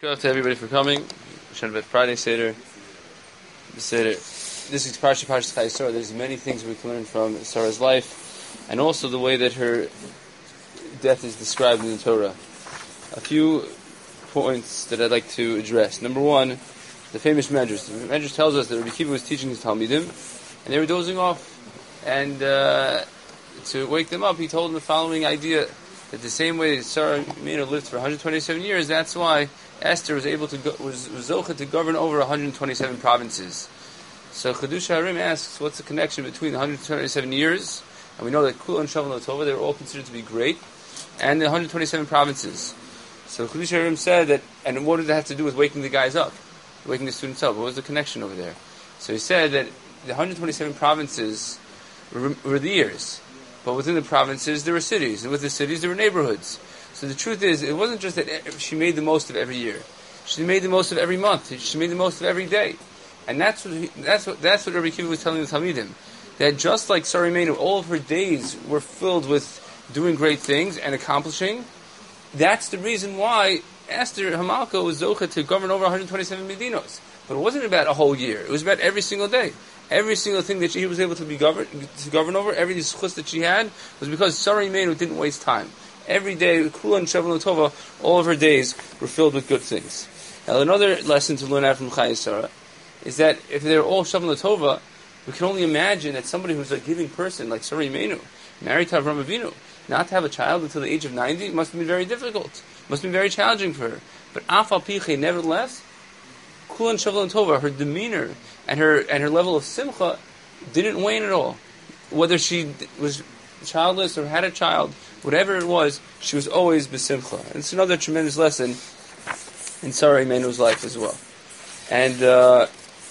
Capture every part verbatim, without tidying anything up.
Good to everybody for coming. Shanbat Friday Seder. Seder. This is Parsha Parsha Chayei Sarah. There's many things we can learn from Sarah's life, and also the way that her death is described in the Torah. A few points that I'd like to address. Number one, the famous Medrash. The Medrash tells us that Rabbi Kiva was teaching his Talmidim, and they were dozing off. And uh, to wake them up, he told them the following idea: that the same way that Sarah Imenu lived for one hundred twenty-seven years, that's why Esther was able to go, was, was zocha to govern over one hundred twenty-seven provinces. So Chedush Harim asks, what's the connection between the one hundred twenty-seven years, and we know that Kula and Shavuot and Tova, they were all considered to be great, and the one hundred twenty-seven provinces. So Chedush Harim said that, and what did that have to do with waking the guys up, waking the students up? What was the connection over there? So he said that the one hundred twenty-seven provinces were, were the years, but within the provinces there were cities, and with the cities there were neighborhoods. So the truth is, it wasn't just that she made the most of every year. She made the most of every month. She made the most of every day. And that's what he, that's what that's what Rabbi Kiva was telling the Talmidim. That just like Sarah Imenu, all of her days were filled with doing great things and accomplishing. That's the reason why Esther Hamalka was zocha to govern over one hundred twenty-seven medinos. But it wasn't about a whole year. It was about every single day. Every single thing that she was able to be govern to govern over, every zchus that she had, was because Sarah Imenu didn't waste time. Every day, Kula and Shavuot and Tova, all of her days were filled with good things. Now, another lesson to learn out from Chayei Sarah is that if they're all Shavuot and Tova, we can only imagine that somebody who's a giving person, like Sarah Imenu, married to Avraham Avinu, not to have a child until the age of ninety, must have been very difficult. Must have been very challenging for her. But Af al Pichei, nevertheless, Kula and Shavuot and Tova, her demeanor and her and her level of simcha didn't wane at all. Whether she was childless or had a child, whatever it was, she was always besimcha. And it's another tremendous lesson in Sarah Imenu's life as well. And uh,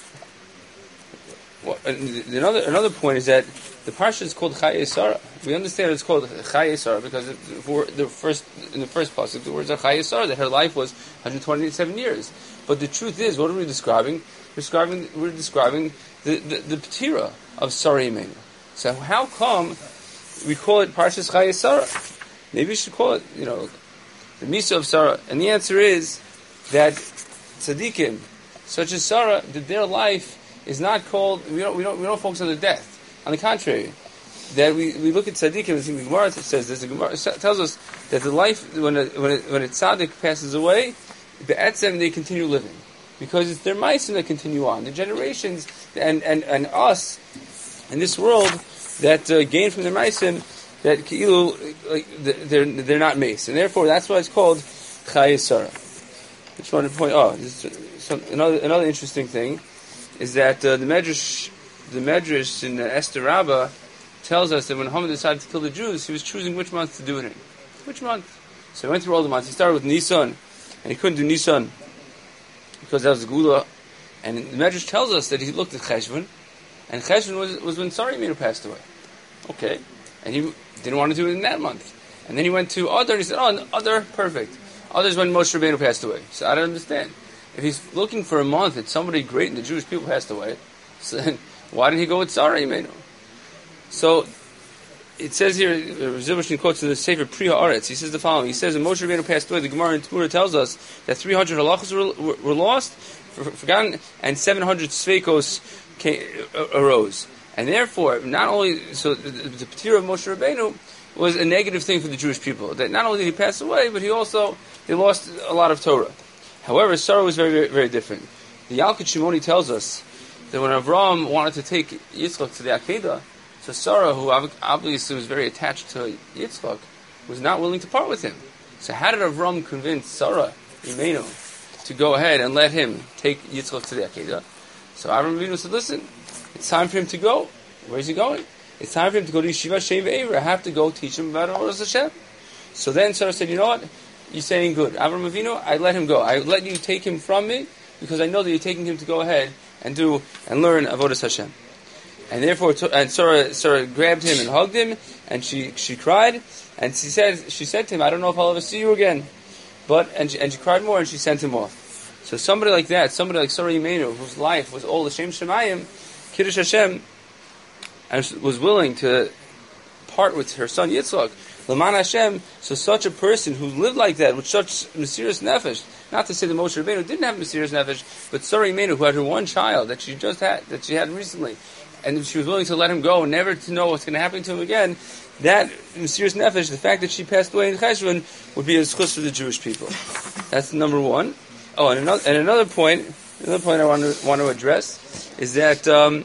well, another another point is that the parsha is called Chayei Sarah. We understand it's called Chayei Sarah because it, for the first in the first pasuk the words are Chayei Sarah, that her life was one hundred twenty-seven years. But the truth is, what are we describing? We're describing we're describing the the, the Petira of Sarah Imenu. So how come we call it Parshas Chayei Sarah? Maybe we should call it, you know, the Misa of Sarah. And the answer is that tzaddikim, such as Sarah, that their life is not called. We don't we don't we don't focus on the death. On the contrary, that we, we look at tzaddikim. And the Gemara says this. The Gemara tells us that the life when a, when a, when a tzaddik passes away, be'etzem they continue living because it's their ma'asim that continue on. The generations and and and us in this world that uh, gain from their ma'asim, that ki'ilu, like, they're they're not mace, and therefore that's why it's called Chayei Sarah. I just wanted to point. Oh, this is some, another another interesting thing is that uh, the Medrash the Medrash in uh, Esther Rabbah tells us that when Haman decided to kill the Jews, he was choosing which month to do it in. Which month? So he went through all the months. He started with Nisan, and he couldn't do Nisan because that was the Gula. And the Medrash tells us that he looked at Cheshvan, and Cheshvan was was when Sarah Imenu passed away. Okay, and he didn't want to do it in that month. And then he went to Adar, and he said, oh, Adar, perfect. Adar's when Moshe Rabbeinu passed away. So I don't understand. If he's looking for a month that somebody great in the Jewish people passed away, so then why didn't he go with Sarah Imenu? So it says here, Zilberstein quotes in the Sefer Pri Haaretz, he says the following. He says, when Moshe Rabbeinu passed away, the Gemara in Tmura tells us that three hundred halachos were, were, were lost, forgotten, and seven hundred sveikos came, uh, arose. And therefore, not only, so the, the Petira of Moshe Rabbeinu was a negative thing for the Jewish people. That not only did he pass away, but he also, they lost a lot of Torah. However, Sarah was very, very, very different. The Yalkut Shimoni tells us that when Avram wanted to take Yitzchak to the Akedah, so Sarah, who obviously was very attached to Yitzchak, was not willing to part with him. So how did Avram convince Sarah, Imenu, to go ahead and let him take Yitzchak to the Akedah? So Avram Avinu said, listen, it's time for him to go. Where's he going? It's time for him to go to Yeshiva Shem Ve'ever. I have to go teach him about Oros Hashem. So then Sarah said, you know what? You're saying good. Avram Avinu, I let him go. I let you take him from me because I know that you're taking him to go ahead and do and learn Avodas Hashem. And therefore, and Sarah, Sarah grabbed him and hugged him, and she, she cried, and she said she said to him, I don't know if I'll ever see you again. But and she, and she cried more, and she sent him off. So somebody like that, somebody like Sarah Imenu, whose life was all the Shem Shemayim, Kiddush Hashem, and was willing to part with her son Yitzchak, L'man Hashem, so such a person who lived like that, with such mysterious nefesh, not to say that Moshe Rabbeinu didn't have mysterious nefesh, but Sarah Imenu, who had her one child that she just had, that she had recently, and she was willing to let him go, never to know what's going to happen to him again, that mysterious nefesh, the fact that she passed away in Cheshvan, would be a schus for the Jewish people. That's number one. Oh, and another, and another point, another point I want to, want to address, is that, um,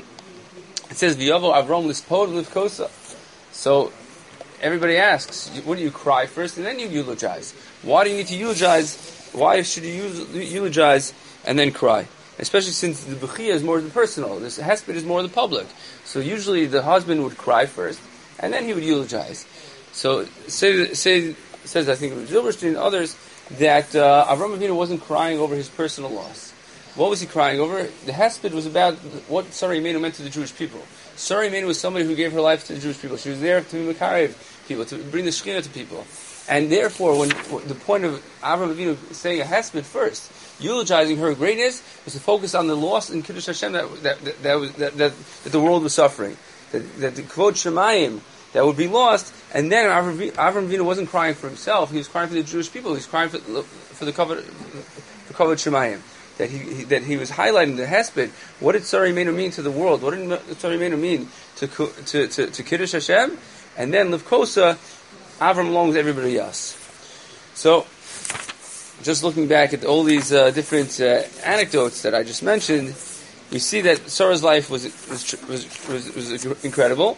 it says, V'yavo Avram Lispod Livkosa. So, everybody asks, wouldn't you cry first and then you eulogize? Why do you need to eulogize? Why should you eulogize and then cry? Especially since the Bechia is more than personal. This Hesped is more than public. So usually the husband would cry first and then he would eulogize. So, say, say says, I think it was Zilberstein and others, that uh, Avram Avinu wasn't crying over his personal loss. What was he crying over? The Hesped was about what Sarah Imenu meant to the Jewish people. Sarah Imenu was somebody who gave her life to the Jewish people. She was there to be Makarev people, to bring the Shekhinah to people. And therefore, when, when the point of Avram Avinu saying a Hesped first, eulogizing her greatness, was to focus on the loss in Kiddush Hashem that that that, that, was, that, that, that the world was suffering. That, that the Kvod Shemayim that would be lost. And then Avram, Avram Avinu wasn't crying for himself; he was crying for the Jewish people. He was crying for, for the Kvod for Kvod Shemayim. That he, he that he was highlighting the Hesped. What did Sarah Imenu mean to the world? What did Sarah Imenu mean to to to, to Kiddush Hashem? And then Livkosa, Avram along with everybody else. So, just looking back at all these uh, different uh, anecdotes that I just mentioned, we see that Sarah's life was was was, was, was incredible,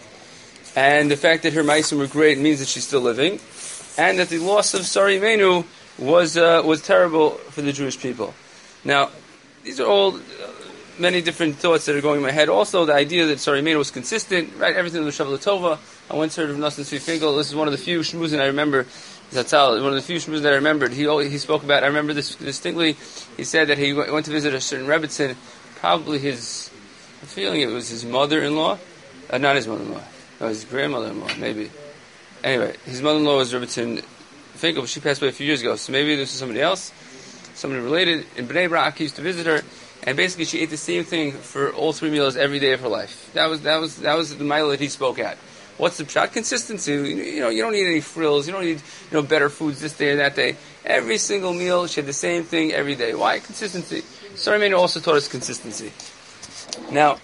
and the fact that her ma'asim were great means that she's still living, and that the loss of Sarah Imenu was uh, was terrible for the Jewish people. Now, these are all uh, many different thoughts that are going in my head. Also, the idea that Sarah Imenu was consistent, right? Everything was Shavla Tova. I once heard of Nosson Tzvi Finkel. This is one of the few shmuzin I remember. Zatzal, one of the few shmuzin that I remembered. He always, he spoke about. I remember this distinctly. He said that he went to visit a certain Rebbitzin, probably his. I'm feeling it was his mother-in-law, uh, not his mother-in-law. No, his grandmother-in-law, maybe. Anyway, his mother-in-law was Rebbitzin Finkel, but she passed away a few years ago. So maybe this is somebody else. Somebody related. In Bnei Brak, he used to visit her, and basically she ate the same thing for all three meals every day of her life. That was that was that was the mile that he spoke at. What's the pshat? Consistency. You know, you don't need any frills. You don't need you know better foods this day or that day. Every single meal, she had the same thing every day. Why consistency? Sarah Imenu also taught us consistency. Now,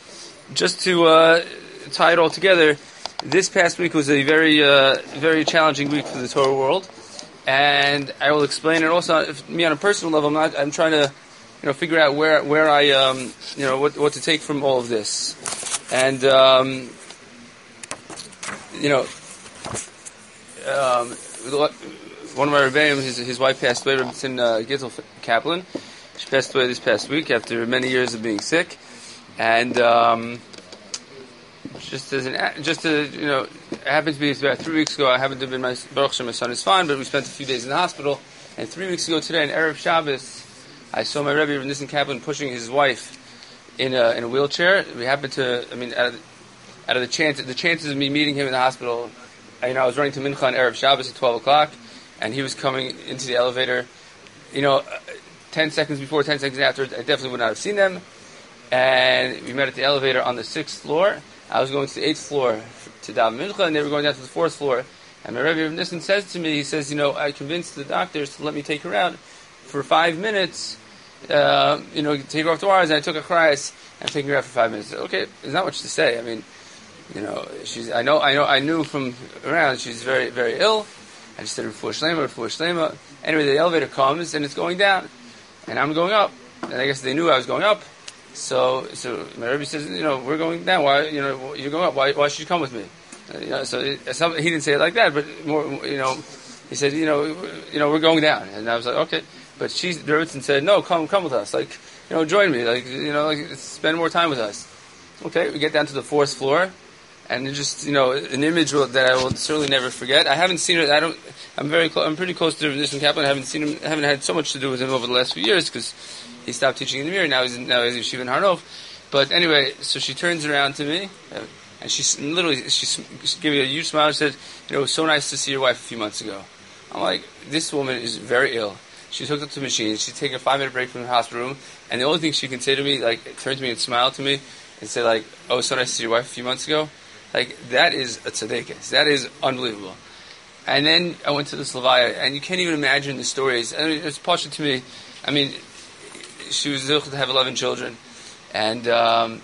just to uh, tie it all together, this past week was a very uh, very challenging week for the Torah world. And I will explain it also. If, me on a personal level, I'm not. I'm trying to, you know, figure out where where I, um, you know, what what to take from all of this. And um, you know, um, one of my rebbeim, his his wife passed away. Rebbetzin uh, Gittel Kaplan. She passed away this past week after many years of being sick. And um, just as an, just to, you know, it happened to be about three weeks ago. I happened to have been my Baruch Hashem, my son is fine, but we spent a few days in the hospital. And three weeks ago today, on Erev Shabbos, I saw my Rebbe Nissen Kaplan pushing his wife in a in a wheelchair. We happened to, I mean, out of, out of the chance, the chances of me meeting him in the hospital, I, you know, I was running to Mincha on Erev Shabbos at twelve o'clock, and he was coming into the elevator. You know, ten seconds before, ten seconds after, I definitely would not have seen them. And we met at the elevator on the sixth floor. I was going to the eighth floor to daven Mincha, and they were going down to the fourth floor. And my Rebbe Nissen says to me, he says, you know, I convinced the doctors to let me take her out for five minutes, uh, you know, take her off the wires, and I took a cries and I'm taking her out for five minutes. Okay, there's not much to say. I mean, you know, she's, I know, I know, I knew from around she's very, very ill. I just said, Refuah Shlema, Refuah Shlema. Anyway, the elevator comes and it's going down, and I'm going up. And I guess they knew I was going up. So, so my Rebbe says, you know, we're going down. Why, you know, you're going up? Why, why should you come with me? Uh, you know, so it, some, he didn't say it like that, but more, you know, he said, you know, you know, we're going down, and I was like, okay. But she, the Rebbe said, no, come, come with us. Like, you know, join me. Like, you know, like, spend more time with us. Okay, we get down to the fourth floor, and it's just, you know, an image that I will certainly never forget. I haven't seen it. I don't. I'm very. Clo- I'm pretty close to Rebbe Nissen Kaplan. I haven't seen him. I haven't had so much to do with him over the last few years because he stopped teaching in the mirror. Now he's in, now he's in Yeshiva in Har Nof. But anyway, so she turns around to me, uh, and she literally she, she gave me a huge smile. She said, "You know, it was so nice to see your wife a few months ago." I'm like, this woman is very ill. She's hooked up to the machine. She's taking a five minute break from the hospital room, and the only thing she can say to me, like, turn to me and smile to me, and say like, "Oh, so nice to see your wife a few months ago." Like, that is a tzedekah. That is unbelievable. and then I went to the Slavia, and you can't even imagine the stories. I mean, it's partial to me. I mean, she was able to have eleven children, and um,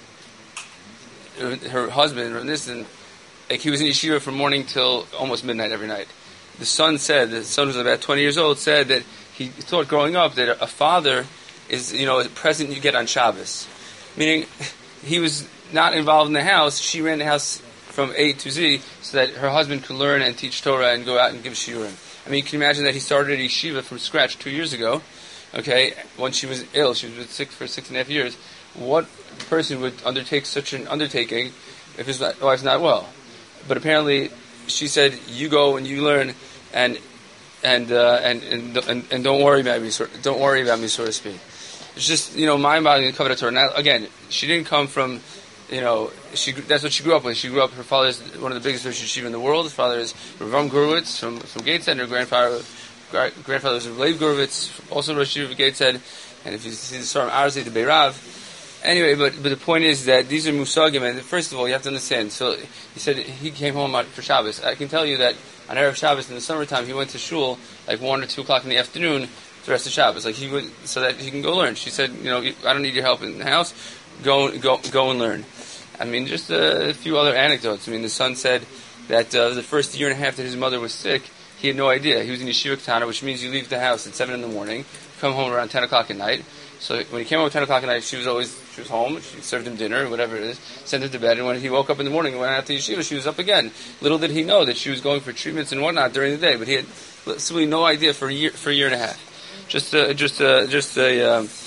her husband, Nissen, like he was in yeshiva from morning till almost midnight every night. The son said, the son was about twenty years old, said that he thought growing up that a father is, you know, a present you get on Shabbos. Meaning, he was not involved in the house. She ran the house from A to Z so that her husband could learn and teach Torah and go out and give shiurim. I mean, you can imagine that he started yeshiva from scratch two years ago. Okay, when she was ill, she was sick for six and a half years. What person would undertake such an undertaking if his wife's not well? But apparently, she said, "You go and you learn, and and uh, and, and and and don't worry about me. Don't worry about me, so to speak." It's just, you know, my body and cover Torah. Now, again, she didn't come from, you know, she that's what she grew up with. She grew up. Her father is one of the biggest Rosh Yeshiva in the world. His father is Ravam Gurwitz from from Gateshead, and her grandfather. Grandfather was Lev Gurvitz, also Rosh Yeshiva of Gateshead, and if you see the Saram Arzi, the Beirav. Anyway, but but the point is that these are musagim, and first of all, you have to understand. So he said he came home for Shabbos. I can tell you that on Erev Shabbos in the summertime, he went to shul like one or two o'clock in the afternoon the rest of Shabbos, like he would, so that he can go learn. She said, you know, I don't need your help in the house. Go go go and learn. I mean, just a few other anecdotes. I mean, the son said that uh, the first year and a half that his mother was sick, he had no idea. He was in Yeshiva Ketana, which means you leave the house at seven in the morning, come home around ten o'clock at night. So when he came home at ten o'clock at night, she was always, she was home, she served him dinner, whatever it is, sent him to bed, and when he woke up in the morning and went out to Yeshiva, she was up again. Little did he know that she was going for treatments and whatnot during the day, but he had simply no idea for a year, for a year and a half. Just, uh, just, uh, just a, um,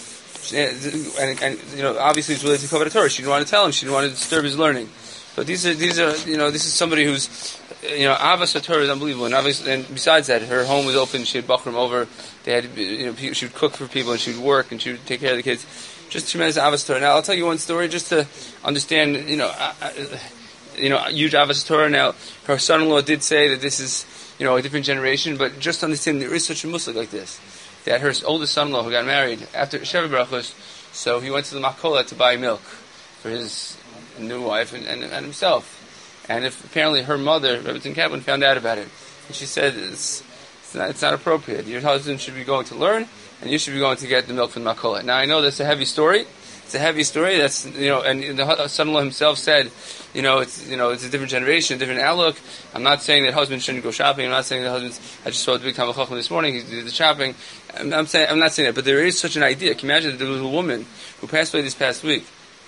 and, and, you know, obviously it's related to Kovet Torah. She didn't want to tell him, she didn't want to disturb his learning. But these are, these are, you know, this is somebody who's, you know, Avas Torah is unbelievable. And obviously, and besides that, her home was open. She had Bachram over. They had, you know, she would cook for people and she would work and she would take care of the kids. Just tremendous Avas Torah. Now, I'll tell you one story just to understand, you know, uh, uh, you know, huge Avas Torah. Now, her son-in-law did say that this is, you know, a different generation, but just understand there is such a muslik like this. That her oldest son-in-law who got married after Sheva Brachos, so he went to the Makola to buy milk for his new wife and, and, and himself. And if apparently her mother, Rebbetzin Kaplan, found out about it, and she said it's it's not, it's not appropriate. Your husband should be going to learn, and you should be going to get the milk from the Makola. Now I know that's a heavy story. It's a heavy story. That's, you know, and the son-in-law himself said, you know, it's you know it's a different generation, a different outlook. I'm not saying that husbands shouldn't go shopping. I'm not saying that husbands. I just saw the big Talmid Chacham this morning. He did the shopping. I'm, I'm saying I'm not saying that, but there is such an idea. Can you imagine that there was a woman who passed away this past week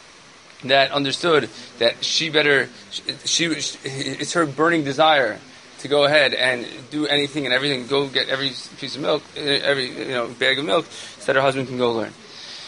that understood that she better, she, she, it's her burning desire to go ahead and do anything and everything, go get every piece of milk, every, you know, bag of milk, so that her husband can go learn.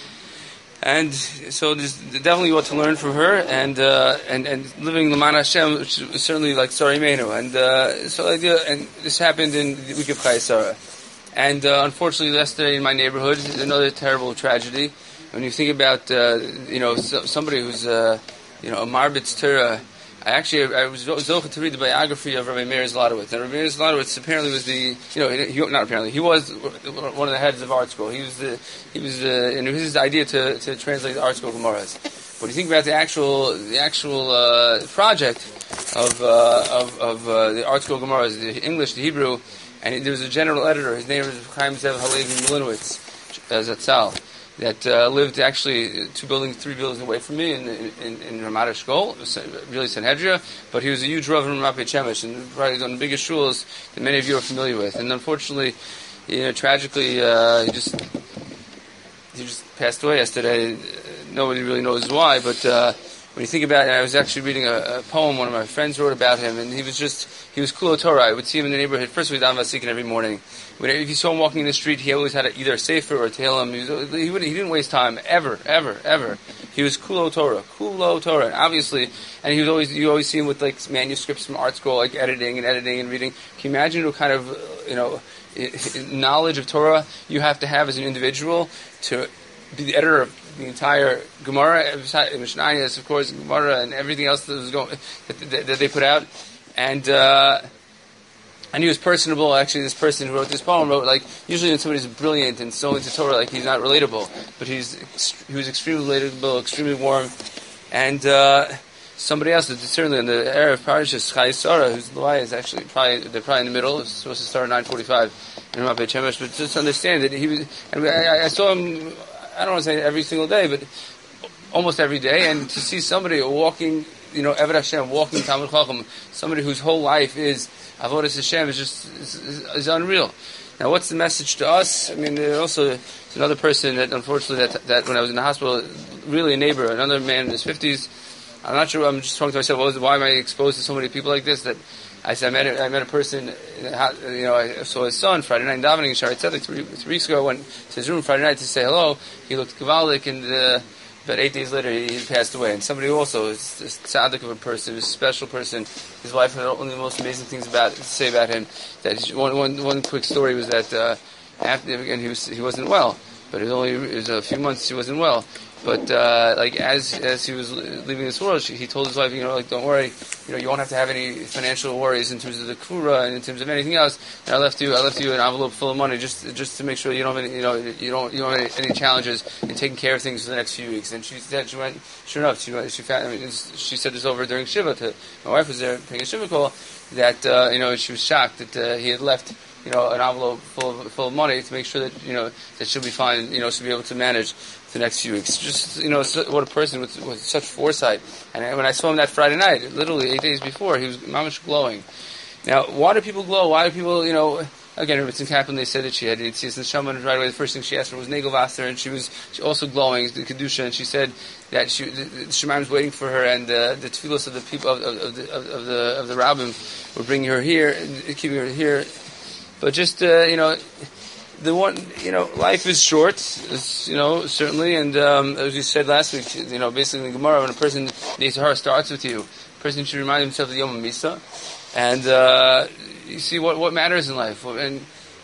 And so there's definitely what to learn from her, and uh, and and living L'man Hashem, which is certainly like Sari Meinu. And uh, so idea, and this happened in the week of Chayei Sarah. And uh, unfortunately, yesterday in my neighborhood, another terrible tragedy. When you think about, uh, you know, so, somebody who's, uh, you know, a Marbitz Torah, I actually, I was zocheh to read the biography of Rabbi Meir Zlotowitz. And Rabbi Meir Zlotowitz apparently was the, you know, he, not apparently, he was one of the heads of art school. He was the, he was the, and it was his idea to, to translate the art school Gemaras. But you think about the actual, the actual, uh, project of, uh, of, of, uh, the art school Gemaras, the English, the Hebrew, and there was a general editor, his name was Chaim Zev Halevi Milinowitz, uh, Zatzal, that uh, lived actually two buildings, three buildings away from me in in, in Ramat Eshkol, really Sanhedria, but he was a huge Rav in Ramat Beit Shemesh, and probably one of the biggest shuls that many of you are familiar with. And unfortunately, you know, tragically, uh, he just he just passed away yesterday. Nobody really knows why, but uh, when you think about it, I was actually reading a, a poem one of my friends wrote about him, and he was just, he was Kulo Torah. I would see him in the neighborhood. First, we daven vasikin every morning. When, if you saw him walking in the street, he always had a, either a sefer or a tehillim. He, was, he, would, he didn't waste time, ever, ever, ever. He was Kulo Torah, Kulo Torah, and obviously, and he was always, you always see him with like manuscripts from art school, like editing and editing and reading. Can you imagine what kind of, you know, knowledge of Torah you have to have as an individual to be the editor of the entire Gemara, Mishnayos, of course, Gemara, and everything else that was going that, that, that they put out, and uh, and he was personable. Actually, this person who wrote this poem wrote like usually when somebody's brilliant and so into Torah, like he's not relatable, but he's he was extremely relatable, extremely warm, and uh, somebody else, certainly in the era of Parashas Chayei Sarah, whose Lawai is actually probably, they're probably in the middle, it's supposed to start at nine forty-five in Ramat Beit Shemesh, but just understand that he was, and I, I saw him, I don't want to say every single day, but almost every day, and to see somebody walking, you know, Eved Hashem, walking Talmud Chacham, somebody whose whole life is Avodas Hashem, is just, is, is, is unreal. Now, what's the message to us? I mean, there also there's another person that, unfortunately, that, that when I was in the hospital, really a neighbor, another man in his fifties. I'm not sure. I'm just talking to myself. What was, why am I exposed to so many people like this? That I said, I met a, I met a person. In the house, you know, I saw his son Friday night davening in Shaarei Tzedek three, three weeks ago. I went to his room Friday night to say hello. He looked gavaldik, and uh, about eight days later, he, he passed away. And somebody also is a tzaddik of a person, a special person. His wife had only the most amazing things about to say about him. That he, one, one, one quick story was that uh, after again he was he wasn't well, but it was only it was a few months he wasn't well. But uh, like as as he was leaving this world, she, he told his wife, you know, like don't worry, you know, you won't have to have any financial worries in terms of the kura and in terms of anything else. And I left you, I left you an envelope full of money just just to make sure you don't have any, you know, you don't you don't have any, any challenges in taking care of things for the next few weeks. And she said, she went, sure enough, she went, she found, I mean, she said this over during Shiva to my wife was there paying a Shiva call that uh, you know she was shocked that uh, he had left, you know, an envelope full of, full of money to make sure that, you know, that she'll be fine, you know, she'll be able to manage the next few weeks. Just, you know, so, what a person with, with such foresight. And when I saw him that Friday night, literally eight days before, he was mamish glowing. Now, why do people glow? Why do people, you know, again, Rebbetzin Kaplan, they said that she had Yitzias Neshama, and right away the first thing she asked for was Negel Vaster, and she was she also glowing, the Kedusha, and she said that she, the, the Shemaim was waiting for her, and uh, the tefillos of the people, of, of, of, the, of, of the, of the Rabbim were bringing her here, and keeping her here. But just, uh, you know, the one, you know, life is short, is, you know, certainly, and um, as we said last week, you know, basically in the Gemara, when a person, the Yisahar starts with you, a person should remind himself of the Yom HaMisa, and uh, you see what, what matters in life, and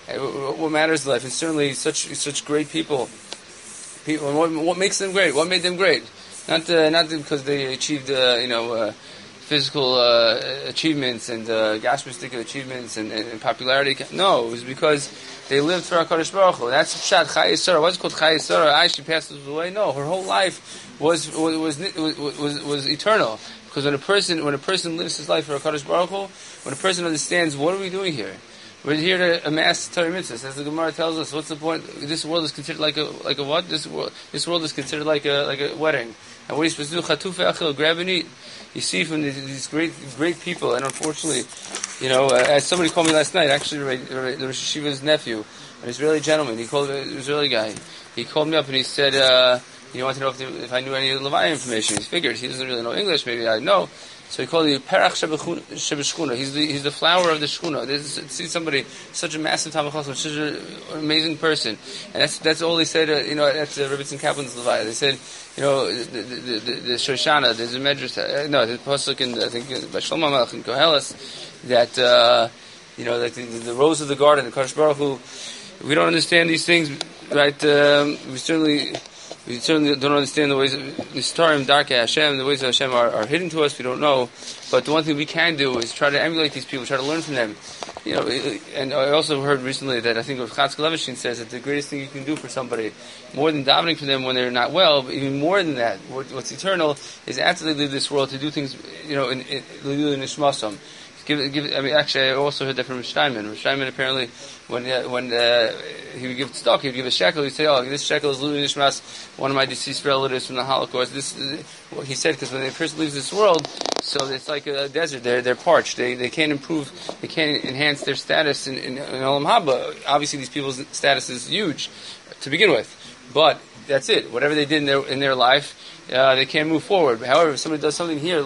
what matters in life, and certainly such such great people, people, what, what makes them great, what made them great, not uh, not because they achieved, uh, you know, uh, physical uh, achievements and uh, gashmistic achievements and, and, and popularity. No, it was because they lived for HaKadosh Baruch Hu. That's Pshat Chayei Sarah. What's called Chayei Sarah? I, she passed away. No, her whole life was was was was, was, was eternal. Because when a person when a person lives his life for HaKadosh Baruch Hu, when a person understands what are we doing here, we're here to amass Torah mitzvahs. As the Gemara tells us, what's the point? This world is considered like a like a what? This world this world is considered like a like a wedding. And what are you supposed to do? Chatuv ve'achil, grab and eat. You see from these, these great great people, and unfortunately, you know, uh, as somebody called me last night, actually, the Rosh Hashiva's nephew, an Israeli gentleman, he called an Israeli guy. He called me up and he said, uh, he wanted to know if, the, if I knew any Levi information. He figured he doesn't really know English, maybe I know. So he called me Perach Shebeshchuna. He's the he's the flower of the Shchuna. There's, see somebody such a massive Talmid Chacham, such an amazing person, and that's that's all they said. Uh, you know, that's uh, Rebbetzin Kaplan's Levi. They said, you know, the the, the, the Shoshana. There's a medrash. Uh, no, the pasuk in I think by Shlomo Melech in Koheles that uh, you know that the, the rose of the garden, the Kadosh Baruch Hu. We don't understand these things, right? Um, we certainly. We certainly don't understand the ways of Nistarim, Darkei Hashem, the ways of Hashem are, are hidden to us, we don't know. But the one thing we can do is try to emulate these people, try to learn from them. You know, and I also heard recently that I think Chatzkel Leveshin says that the greatest thing you can do for somebody, more than davening for them when they're not well, but even more than that, what, what's eternal, is after they leave this world to do things, you know, in, in, in Nishmasam. Give, give, I mean, actually, I also heard that from Rosh Steinman. Rosh Steinman apparently, when uh, when uh, he would give stock, he would give a shekel. He'd say, "Oh, this shekel is Lulu Nishmas, one of my deceased relatives from the Holocaust." This, uh, well, he said, because when a person leaves this world, so it's like a desert. They're they're parched. They they can't improve. They can't enhance their status in, in, in Olam Haba. Obviously, these people's status is huge to begin with, but that's it. Whatever they did in their in their life. Uh, they can't move forward. However, if somebody does something here,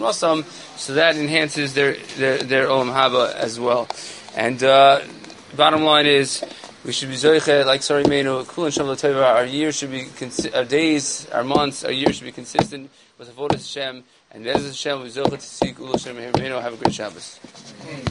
so that enhances their their, their Olam Haba as well. And uh, bottom line is, we should be zoiche like Sari Meinu, Kulan Shem L'Teva. Our years should be, consi- our days, our months, our years should be consistent with Avodas Hashem. And Be'ez Hashem, we zoiche to seek Ulu Shem Meinu. Have a great Shabbos.